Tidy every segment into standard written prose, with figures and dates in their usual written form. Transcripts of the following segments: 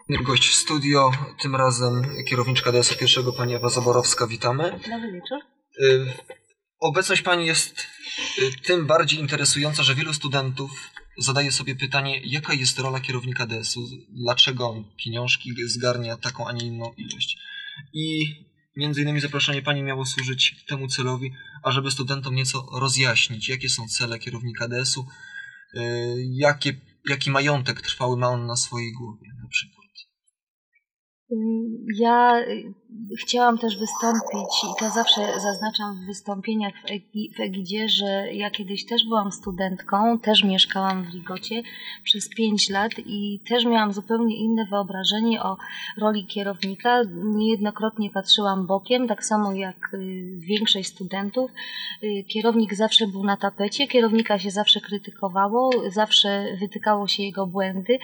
Gość w studio, tym razem kierowniczka DS-u pierwszego, pani Ewa Zaborowska, witamy. Dobry wieczór. Obecność pani jest tym bardziej interesująca, że wielu studentów zadaje sobie pytanie, jaka jest rola kierownika DS-u, dlaczego pieniążki zgarnia taką, a nie inną ilość. I między innymi zaproszenie pani miało służyć temu celowi, ażeby studentom nieco rozjaśnić, jakie są cele kierownika DS-u, jaki majątek trwały ma on na swojej głowie na przykład. Ja chciałam też wystąpić i to zawsze zaznaczam w wystąpieniach w Egidzie, że ja kiedyś też byłam studentką, też mieszkałam w Ligocie przez 5 lat i też miałam zupełnie inne wyobrażenie o roli kierownika. Niejednokrotnie patrzyłam bokiem, tak samo jak większość studentów. Kierownik zawsze był na tapecie, kierownika się zawsze krytykowało, zawsze wytykało się jego błędy.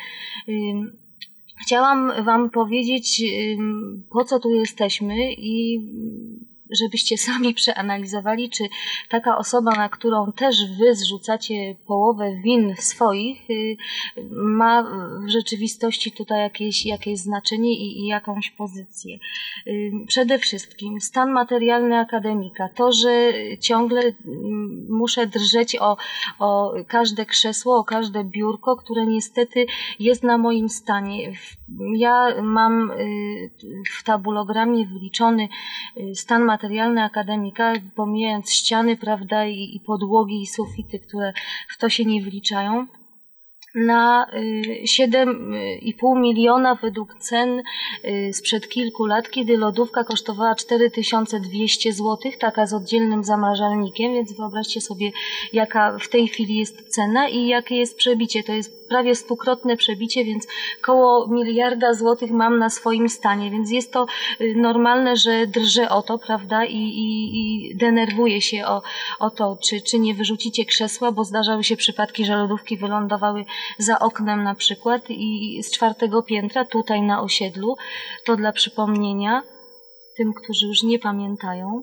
Chciałam Wam powiedzieć, po co tu jesteśmy i żebyście sami przeanalizowali, czy taka osoba, na którą też Wy zrzucacie połowę win swoich, ma w rzeczywistości tutaj jakieś znaczenie i jakąś pozycję. Przede wszystkim stan materialny akademika. To, że ciągle muszę drżeć o każde krzesło, o każde biurko, które niestety jest na moim stanie. Ja mam w tabulogramie wyliczony stan materialny akademika, pomijając ściany, prawda, i podłogi, i sufity, które w to się nie wliczają, na 7,5 miliona według cen sprzed kilku lat, kiedy lodówka kosztowała 4200 zł, taka z oddzielnym zamrażalnikiem, więc wyobraźcie sobie, jaka w tej chwili jest cena i jakie jest przebicie. To jest prawie 100-krotne przebicie, więc koło 1 miliarda złotych mam na swoim stanie, więc jest to normalne, że drżę o to, prawda, i denerwuję się o to, czy nie wyrzucicie krzesła, bo zdarzały się przypadki, że lodówki wylądowały za oknem na przykład i z 4. piętra tutaj na osiedlu. To dla przypomnienia tym, którzy już nie pamiętają.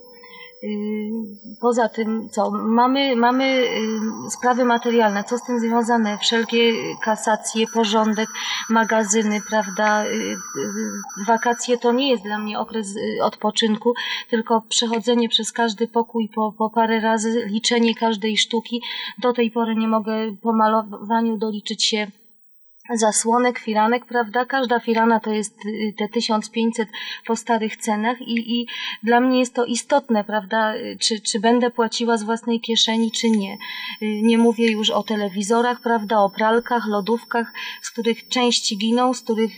Poza tym, co? Mamy sprawy materialne, co z tym związane? Wszelkie kasacje, porządek, magazyny, prawda? Wakacje to nie jest dla mnie okres odpoczynku, tylko przechodzenie przez każdy pokój po parę razy, liczenie każdej sztuki. Do tej pory nie mogę po malowaniu doliczyć się zasłonek, firanek, prawda? Każda firana to jest te 1500 po starych cenach i dla mnie jest to istotne, prawda? Czy będę płaciła z własnej kieszeni, czy nie. Nie mówię już o telewizorach, prawda? O pralkach, lodówkach, z których części giną, z których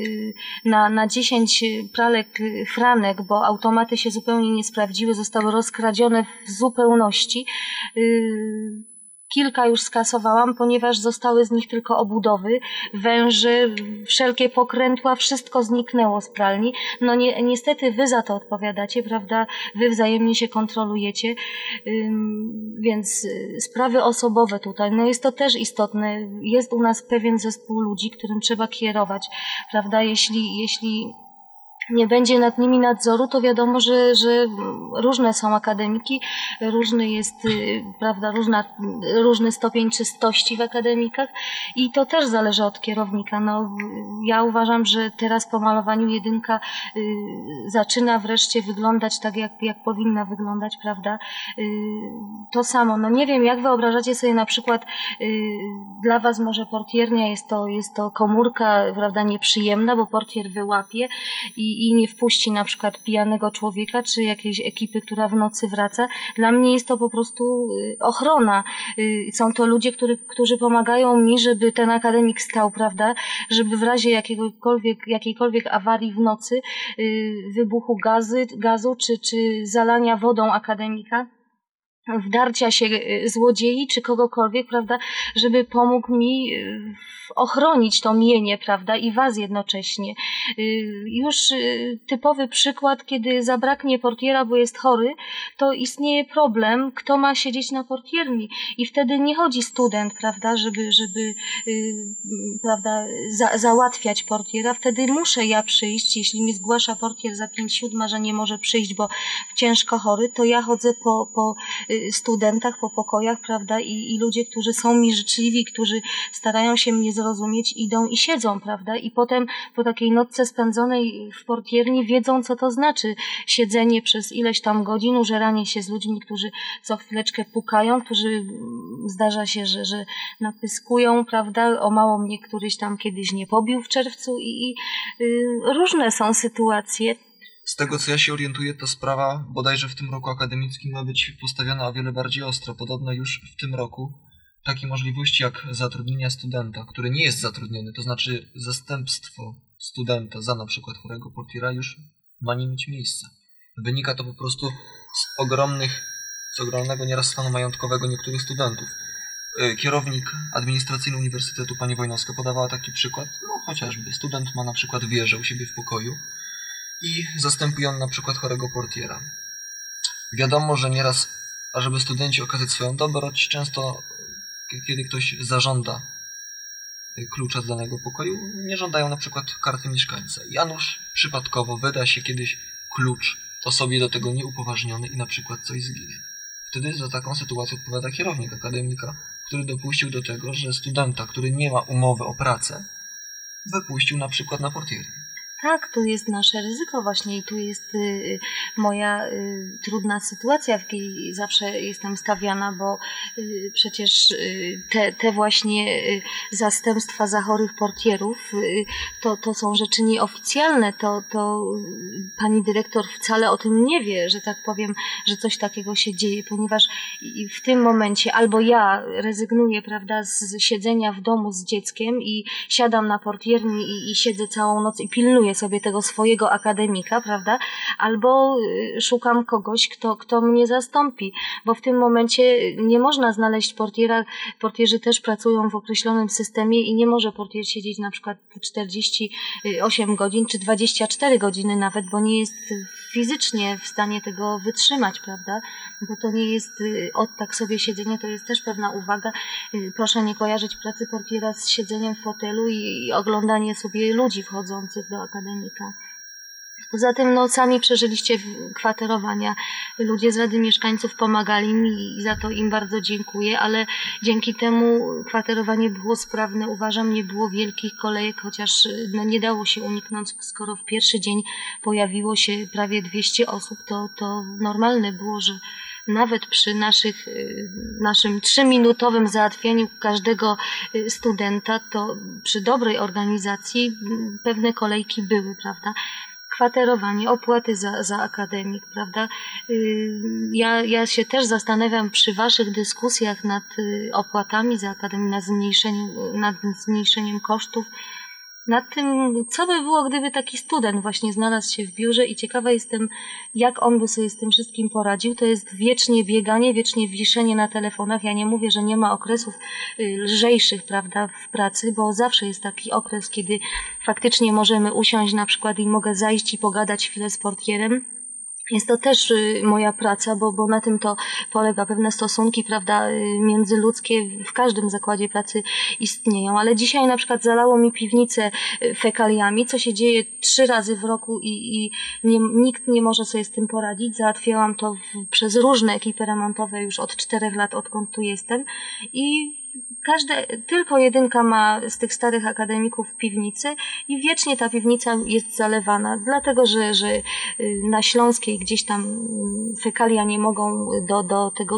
na 10 pralek franek, bo automaty się zupełnie nie sprawdziły, zostały rozkradzione w zupełności. Kilka już skasowałam, ponieważ zostały z nich tylko obudowy, węże, wszelkie pokrętła, wszystko zniknęło z pralni. No niestety Wy za to odpowiadacie, prawda? Wy wzajemnie się kontrolujecie, więc sprawy osobowe tutaj, no jest to też istotne. Jest u nas pewien zespół ludzi, którym trzeba kierować, prawda? Jeśli nie będzie nad nimi nadzoru, to wiadomo, że różne są akademiki, różny jest, prawda, różny stopień czystości w akademikach i to też zależy od kierownika. No, ja uważam, że teraz po malowaniu jedynka zaczyna wreszcie wyglądać tak, jak powinna wyglądać, prawda? To samo, no nie wiem, jak wyobrażacie sobie na przykład, dla Was może portiernia jest to komórka, prawda, nieprzyjemna, bo portier wyłapie i nie wpuści na przykład pijanego człowieka, czy jakiejś ekipy, która w nocy wraca. Dla mnie jest to po prostu ochrona. Są to ludzie, którzy pomagają mi, żeby ten akademik stał, prawda, żeby w razie jakiejkolwiek awarii w nocy, wybuchu gazu, czy zalania wodą akademika, wdarcia się złodziei czy kogokolwiek, prawda, żeby pomógł mi ochronić to mienie, prawda, i Was jednocześnie. Już typowy przykład, kiedy zabraknie portiera, bo jest chory, to istnieje problem, kto ma siedzieć na portierni i wtedy nie chodzi student, prawda, żeby prawda, załatwiać portiera, wtedy muszę ja przyjść, jeśli mi zgłasza portier za 5/7, że nie może przyjść, bo ciężko chory, to ja chodzę po studentach po pokojach, prawda, i ludzie, którzy są mi życzliwi, którzy starają się mnie zrozumieć, idą i siedzą, prawda, i potem po takiej nocce spędzonej w portierni wiedzą, co to znaczy siedzenie przez ileś tam godzin, użeranie się z ludźmi, którzy co chwileczkę pukają, którzy zdarza się, że napyskują, prawda, o mało mnie któryś tam kiedyś nie pobił w czerwcu i różne są sytuacje. Z tego, co ja się orientuję, ta sprawa bodajże w tym roku akademickim ma być postawiona o wiele bardziej ostro. Podobno już w tym roku takie możliwości jak zatrudnienia studenta, który nie jest zatrudniony, to znaczy zastępstwo studenta za na przykład chorego portiera już ma nie mieć miejsca. Wynika to po prostu z ogromnego nieraz stanu majątkowego niektórych studentów. Kierownik administracyjny Uniwersytetu pani Wojnowska podawała taki przykład, no chociażby student ma na przykład wieżę u siebie w pokoju i zastępuje on na przykład chorego portiera. Wiadomo, że nieraz, ażeby studenci okazać swoją dobroć, często kiedy ktoś zażąda klucza z danego pokoju, nie żądają na przykład karty mieszkańca. Janusz przypadkowo wyda się kiedyś klucz osobie do tego nieupoważniony i na przykład coś zginie. Wtedy za taką sytuację odpowiada kierownik akademika, który dopuścił do tego, że studenta, który nie ma umowy o pracę, wypuścił na przykład na portiernię. Tak, tu jest nasze ryzyko właśnie i tu jest moja trudna sytuacja, w jakiej zawsze jestem stawiana, bo przecież te właśnie zastępstwa za chorych portierów to są rzeczy nieoficjalne, to pani dyrektor wcale o tym nie wie, że tak powiem, że coś takiego się dzieje, ponieważ w tym momencie albo ja rezygnuję, prawda, z siedzenia w domu z dzieckiem i siadam na portierni i siedzę całą noc i pilnuję sobie tego swojego akademika, prawda? Albo szukam kogoś, kto mnie zastąpi, bo w tym momencie nie można znaleźć portiera. Portierzy też pracują w określonym systemie i nie może portier siedzieć na przykład 48 godzin czy 24 godziny nawet, bo nie jest fizycznie w stanie tego wytrzymać, prawda? Bo to nie jest tak sobie siedzenie, to jest też pewna uwaga. Proszę nie kojarzyć pracy portiera z siedzeniem w fotelu i oglądanie sobie ludzi wchodzących do akademika. Poza tym no, sami przeżyliście kwaterowania. Ludzie z Rady Mieszkańców pomagali mi i za to im bardzo dziękuję, ale dzięki temu kwaterowanie było sprawne. Uważam, nie było wielkich kolejek, chociaż no, nie dało się uniknąć, skoro w pierwszy dzień pojawiło się prawie 200 osób, to normalne było, że nawet przy naszym 3-minutowym załatwieniu każdego studenta, to przy dobrej organizacji pewne kolejki były, prawda? Kwaterowanie, opłaty za akademik, prawda? Ja się też zastanawiam przy waszych dyskusjach nad opłatami za akademię, nad zmniejszeniem kosztów, nad tym, co by było, gdyby taki student właśnie znalazł się w biurze i ciekawa jestem, jak on by sobie z tym wszystkim poradził. To jest wiecznie bieganie, wiecznie wiszenie na telefonach. Ja nie mówię, że nie ma okresów lżejszych, prawda, w pracy, bo zawsze jest taki okres, kiedy faktycznie możemy usiąść na przykład i mogę zajść i pogadać chwilę z portierem. Jest to też moja praca, bo na tym to polega. Pewne stosunki, prawda, międzyludzkie w każdym zakładzie pracy istnieją, ale dzisiaj na przykład zalało mi piwnicę fekaliami, co się dzieje 3 razy w roku i nikt nie może sobie z tym poradzić. Załatwiałam to przez różne ekipy remontowe już od 4 lat, odkąd tu jestem i tylko jedynka ma z tych starych akademików piwnicy i wiecznie ta piwnica jest zalewana, dlatego że na Śląskiej gdzieś tam fekalia nie mogą do tego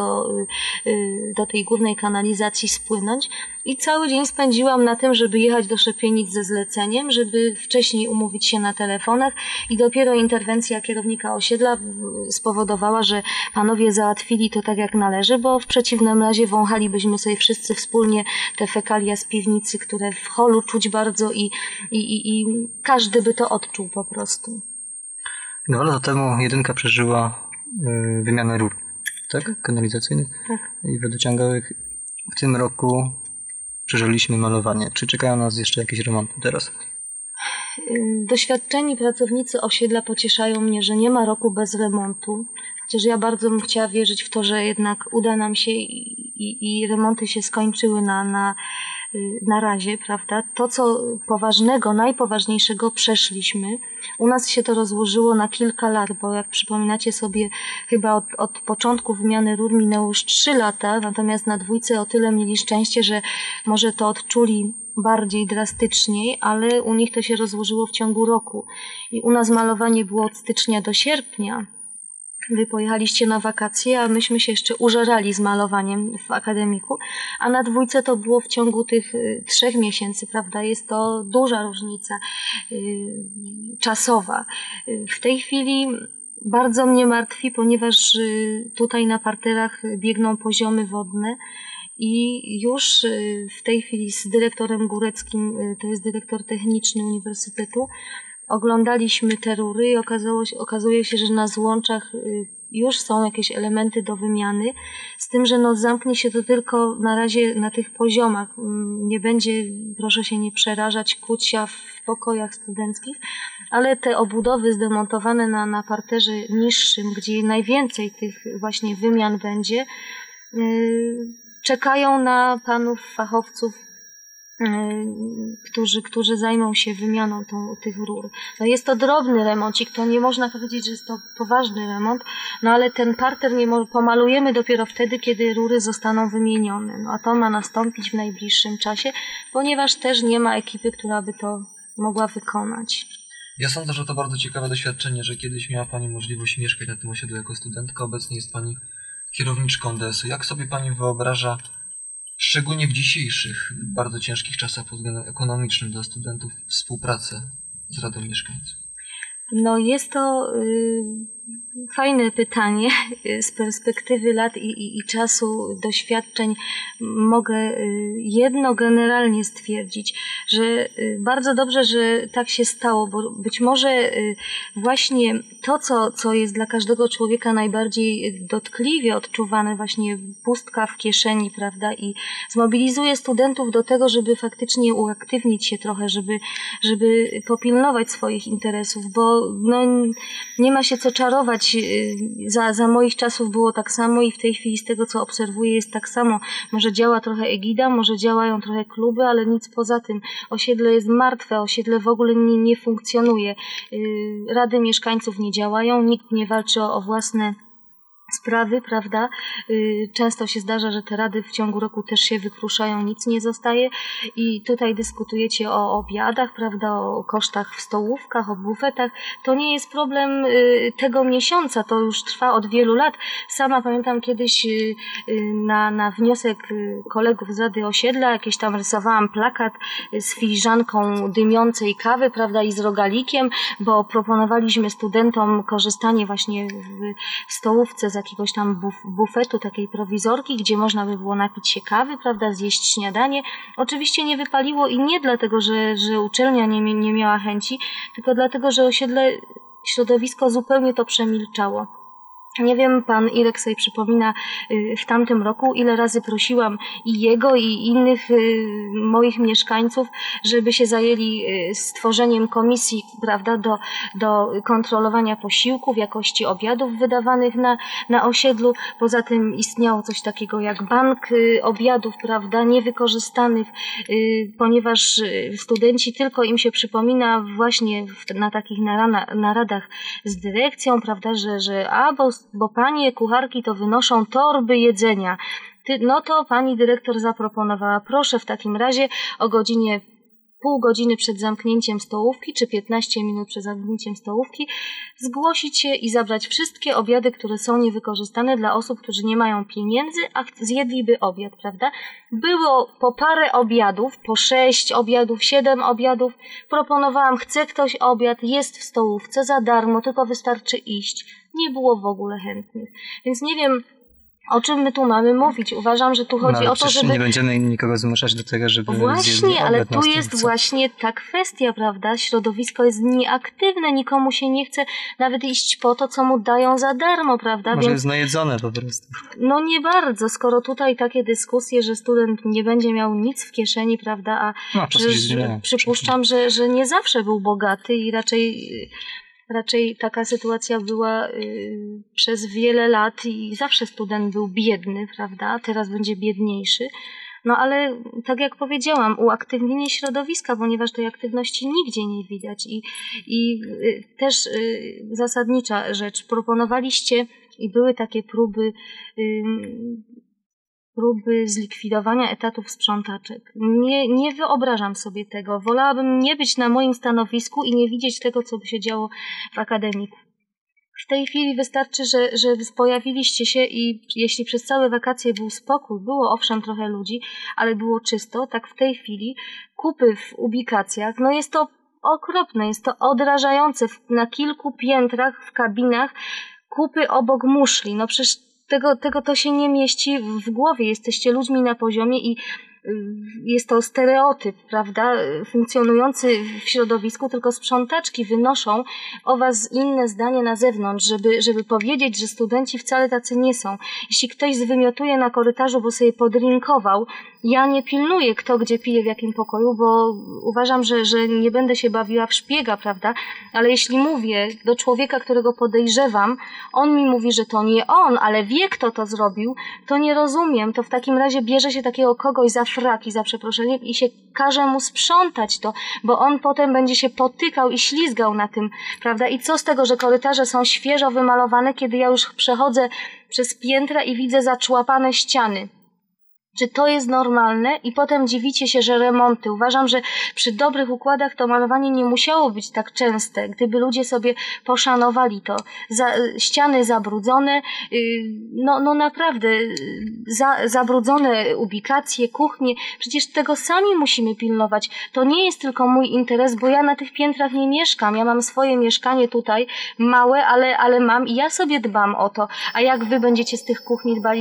do tej głównej kanalizacji spłynąć i cały dzień spędziłam na tym, żeby jechać do Szepienic ze zleceniem, żeby wcześniej umówić się na telefonach i dopiero interwencja kierownika osiedla spowodowała, że panowie załatwili to tak jak należy, bo w przeciwnym razie wąchalibyśmy sobie wszyscy wspólnie te fekalia z piwnicy, które w holu czuć bardzo i każdy by to odczuł po prostu. 2 lata temu jedynka przeżyła wymianę rur, tak? Kanalizacyjnych i wodociągowych. W tym roku przeżyliśmy malowanie. Czy czekają nas jeszcze jakieś remonty teraz? Doświadczeni pracownicy osiedla pocieszają mnie, że nie ma roku bez remontu. Chociaż ja bardzo bym chciała wierzyć w to, że jednak uda nam się i remonty się skończyły na na razie, prawda? To, co poważnego, najpoważniejszego przeszliśmy. U nas się to rozłożyło na kilka lat, bo jak przypominacie sobie, chyba od początku wymiany rur minęło już 3 lata, natomiast na dwójce o tyle mieli szczęście, że może to odczuli bardziej drastyczniej, ale u nich to się rozłożyło w ciągu roku. I u nas malowanie było od stycznia do sierpnia. Wy pojechaliście na wakacje, a myśmy się jeszcze użerali z malowaniem w akademiku, a na dwójce to było w ciągu tych 3 miesięcy, prawda? Jest to duża różnica czasowa. W tej chwili bardzo mnie martwi, ponieważ tutaj na parterach biegną poziomy wodne i już w tej chwili z dyrektorem Góreckim, to jest dyrektor techniczny Uniwersytetu, oglądaliśmy te rury i okazuje się, że na złączach już są jakieś elementy do wymiany, z tym, że zamknie się to tylko na razie na tych poziomach. Nie będzie, proszę się nie przerażać, kucia w pokojach studenckich, ale te obudowy zdemontowane na parterze niższym, gdzie najwięcej tych właśnie wymian będzie, czekają na panów fachowców, którzy zajmą się wymianą tych rur. No jest to drobny remoncik, to nie można powiedzieć, że jest to poważny remont, no ale ten parter pomalujemy dopiero wtedy, kiedy rury zostaną wymienione. No a to ma nastąpić w najbliższym czasie, ponieważ też nie ma ekipy, która by to mogła wykonać. Ja sądzę, że to bardzo ciekawe doświadczenie, że kiedyś miała Pani możliwość mieszkać na tym osiedlu jako studentka, obecnie jest Pani kierowniczką DS-u. Jak sobie Pani wyobraża, szczególnie w dzisiejszych, bardzo ciężkich czasach pod względem ekonomicznym dla studentów, współpracę z Radą Mieszkańców? No jest to fajne pytanie. Z perspektywy lat i czasu, doświadczeń mogę jedno generalnie stwierdzić, że bardzo dobrze, że tak się stało, bo być może właśnie to, co jest dla każdego człowieka najbardziej dotkliwie odczuwane, właśnie pustka w kieszeni, prawda, i zmobilizuje studentów do tego, żeby faktycznie uaktywnić się trochę, żeby popilnować swoich interesów, bo nie ma się co czarować. Za moich czasów było tak samo i w tej chwili z tego, co obserwuję, jest tak samo. Może działa trochę egida, może działają trochę kluby, ale nic poza tym. Osiedle jest martwe, osiedle w ogóle nie funkcjonuje. Rady mieszkańców nie działają, nikt nie walczy o własne sprawy, prawda? Często się zdarza, że te rady w ciągu roku też się wykruszają, nic nie zostaje i tutaj dyskutujecie o obiadach, prawda, o kosztach w stołówkach, o bufetach. To nie jest problem tego miesiąca, to już trwa od wielu lat. Sama pamiętam kiedyś na wniosek kolegów z Rady Osiedla jakieś tam rysowałam plakat z filiżanką dymiącej kawy, prawda, i z rogalikiem, bo proponowaliśmy studentom korzystanie właśnie w stołówce z jakiegoś tam bufetu, takiej prowizorki, gdzie można by było napić się kawy, prawda, zjeść śniadanie. Oczywiście nie wypaliło i nie dlatego, że uczelnia nie miała chęci, tylko dlatego, że osiedle, środowisko zupełnie to przemilczało. Nie wiem, pan Irek sobie przypomina w tamtym roku, ile razy prosiłam i jego, i innych moich mieszkańców, żeby się zajęli stworzeniem komisji, prawda, do kontrolowania posiłków, jakości obiadów wydawanych na osiedlu. Poza tym istniało coś takiego jak bank obiadów, prawda, niewykorzystanych, ponieważ studenci tylko im się przypomina właśnie na takich naradach z dyrekcją, prawda, że bo panie kucharki to wynoszą torby jedzenia. No to pani dyrektor zaproponowała, proszę w takim razie o pół godziny przed zamknięciem stołówki, czy 15 minut przed zamknięciem stołówki, zgłosić się i zabrać wszystkie obiady, które są niewykorzystane dla osób, którzy nie mają pieniędzy, a zjedliby obiad, prawda? Było po parę obiadów, po 6 obiadów, 7 obiadów. Proponowałam, chce ktoś obiad, jest w stołówce za darmo, tylko wystarczy iść. Nie było w ogóle chętnych. Więc nie wiem, o czym my tu mamy mówić. Uważam, że tu chodzi o to, żeby... nie będziemy nikogo zmuszać do tego, żeby... Właśnie, ale tu jest właśnie ta kwestia, prawda? Środowisko jest nieaktywne, nikomu się nie chce nawet iść po to, co mu dają za darmo, prawda? Może jest najedzone po prostu. No nie bardzo, skoro tutaj takie dyskusje, że student nie będzie miał nic w kieszeni, prawda? A przypuszczam, że nie zawsze był bogaty i raczej taka sytuacja była przez wiele lat i zawsze student był biedny, prawda? Teraz będzie biedniejszy, No ale tak jak powiedziałam, uaktywnienie środowiska, ponieważ tej aktywności nigdzie nie widać i też zasadnicza rzecz, proponowaliście i były takie próby zlikwidowania etatów sprzątaczek. Nie wyobrażam sobie tego. Wolałabym nie być na moim stanowisku i nie widzieć tego, co by się działo w akademiku. W tej chwili wystarczy, że pojawiliście się i jeśli przez całe wakacje był spokój, było owszem trochę ludzi, ale było czysto, tak w tej chwili kupy w ubikacjach, no jest to okropne, jest to odrażające. Na kilku piętrach, w kabinach, kupy obok muszli. No przecież tego to się nie mieści w głowie. Jesteście ludźmi na poziomie i jest to stereotyp, prawda, funkcjonujący w środowisku, tylko sprzątaczki wynoszą o was inne zdanie na zewnątrz, żeby powiedzieć, że studenci wcale tacy nie są. Jeśli ktoś zwymiotuje na korytarzu, bo sobie podrinkował, ja nie pilnuję, kto gdzie pije, w jakim pokoju, bo uważam, że nie będę się bawiła w szpiega, prawda, ale jeśli mówię do człowieka, którego podejrzewam, on mi mówi, że to nie on, ale wie, kto to zrobił, to nie rozumiem, to w takim razie bierze się takiego kogoś za fraki, za przeproszeniem i się każe mu sprzątać to, bo on potem będzie się potykał i ślizgał na tym, prawda? I co z tego, że korytarze są świeżo wymalowane, kiedy ja już przechodzę przez piętra i widzę zaczłapane ściany? Czy to jest normalne? I potem dziwicie się, że remonty. Uważam, że przy dobrych układach to malowanie nie musiało być tak częste. Gdyby ludzie sobie poszanowali to. Ściany zabrudzone, no naprawdę zabrudzone ubikacje, kuchnie. Przecież tego sami musimy pilnować. To nie jest tylko mój interes, bo ja na tych piętrach nie mieszkam. Ja mam swoje mieszkanie tutaj, małe, ale mam i ja sobie dbam o to. A jak wy będziecie z tych kuchni dbali,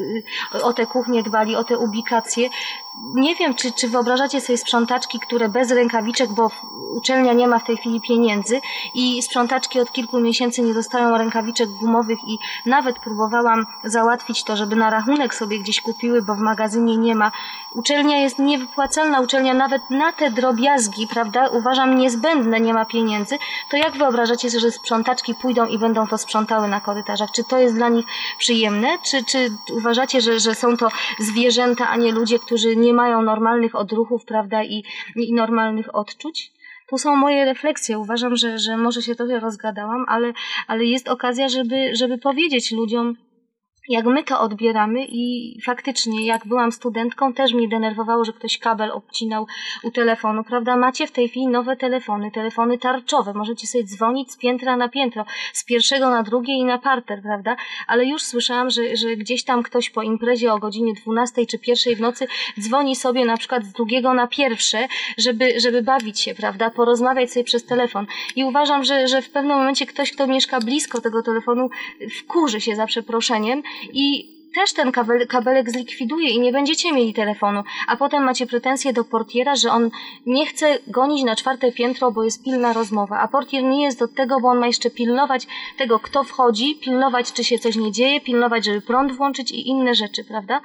o te kuchnie dbali, o te ubikacje. Nie wiem, czy wyobrażacie sobie sprzątaczki, które bez rękawiczek, bo uczelnia nie ma w tej chwili pieniędzy i sprzątaczki od kilku miesięcy nie dostają rękawiczek gumowych i nawet próbowałam załatwić to, żeby na rachunek sobie gdzieś kupiły, bo w magazynie nie ma. Uczelnia jest niewypłacalna, uczelnia nawet na te drobiazgi, prawda, uważam niezbędne, nie ma pieniędzy. To jak wyobrażacie sobie, że sprzątaczki pójdą i będą to sprzątały na korytarzach? Czy to jest dla nich przyjemne? Czy uważacie, że są to zwierzęta, a nie ludzie, którzy nie mają normalnych odruchów, prawda, i normalnych odczuć? Tu są moje refleksje. Uważam, że może się trochę rozgadałam, ale jest okazja, żeby powiedzieć ludziom, jak my to odbieramy i faktycznie, jak byłam studentką, też mnie denerwowało, że ktoś kabel obcinał u telefonu, prawda? Macie w tej chwili nowe telefony tarczowe, możecie sobie dzwonić z piętra na piętro, z pierwszego na drugie i na parter, prawda? Ale już słyszałam, że gdzieś tam ktoś po imprezie o godzinie 12 czy 1 w nocy dzwoni sobie na przykład z drugiego na pierwsze, żeby bawić się, prawda? Porozmawiać sobie przez telefon. I uważam, że w pewnym momencie ktoś, kto mieszka blisko tego telefonu, wkurzy się za przeproszeniem i też ten kabelek zlikwiduje i nie będziecie mieli telefonu, a potem macie pretensje do portiera, że on nie chce gonić na 4 piętro, bo jest pilna rozmowa, a portier nie jest do tego, bo on ma jeszcze pilnować tego, kto wchodzi, pilnować, czy się coś nie dzieje, pilnować, żeby prąd włączyć i inne rzeczy, prawda?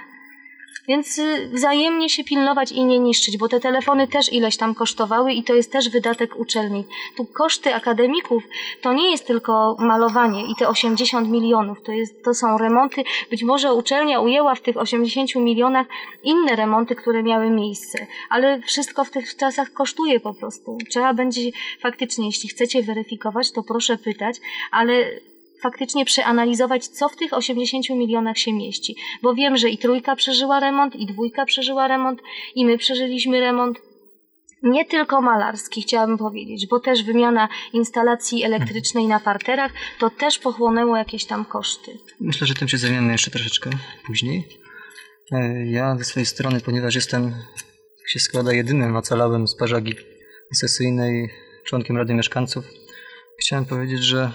Więc wzajemnie się pilnować i nie niszczyć, bo te telefony też ileś tam kosztowały i to jest też wydatek uczelni. Tu koszty akademików to nie jest tylko malowanie i te 80 milionów, to są remonty. Być może uczelnia ujęła w tych 80 milionach inne remonty, które miały miejsce, ale wszystko w tych czasach kosztuje po prostu. Trzeba będzie faktycznie, jeśli chcecie weryfikować, to proszę pytać, ale faktycznie przeanalizować, co w tych 80 milionach się mieści. Bo wiem, że i 3 przeżyła remont, i 2 przeżyła remont, i my przeżyliśmy remont. Nie tylko malarski, chciałabym powiedzieć, bo też wymiana instalacji elektrycznej na parterach, to też pochłonęło jakieś tam koszty. Myślę, że tym się zajmiemy jeszcze troszeczkę później. Ja ze swojej strony, ponieważ jestem, jak się składa, jedynym ocalałym z Parzagi sesyjnej członkiem Rady Mieszkańców, chciałem powiedzieć, że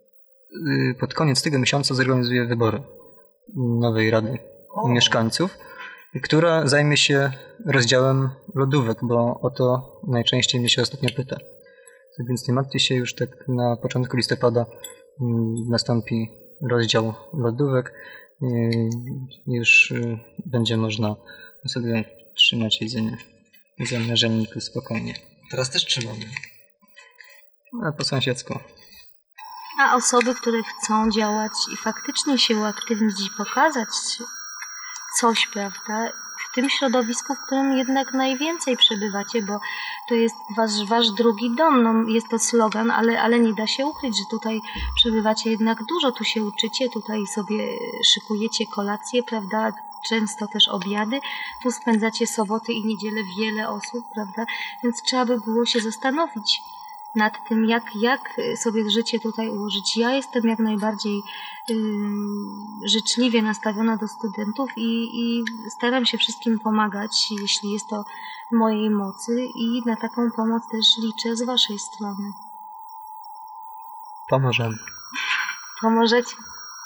pod koniec tego miesiąca zorganizuję wybory nowej Rady Mieszkańców, która zajmie się rozdziałem lodówek, bo o to najczęściej mnie się ostatnio pyta. Tak więc nie martwcie się, już tak na początku listopada nastąpi rozdział lodówek. Już będzie można sobie trzymać jedzenie w zamrażalniku spokojnie. Teraz też trzymamy. A po sąsiedzku. A osoby, które chcą działać i faktycznie się uaktywnić i pokazać coś, prawda, w tym środowisku, w którym jednak najwięcej przebywacie, bo to jest wasz drugi dom. No, jest to slogan, ale nie da się ukryć, że tutaj przebywacie jednak dużo, tu się uczycie, tutaj sobie szykujecie kolacje, prawda? Często też obiady, tu spędzacie soboty i niedzielę wiele osób, prawda? Więc trzeba by było się zastanowić nad tym, jak sobie życie tutaj ułożyć. Ja jestem jak najbardziej życzliwie nastawiona do studentów i staram się wszystkim pomagać, jeśli jest to w mojej mocy i na taką pomoc też liczę z waszej strony. Pomożemy. Pomożecie?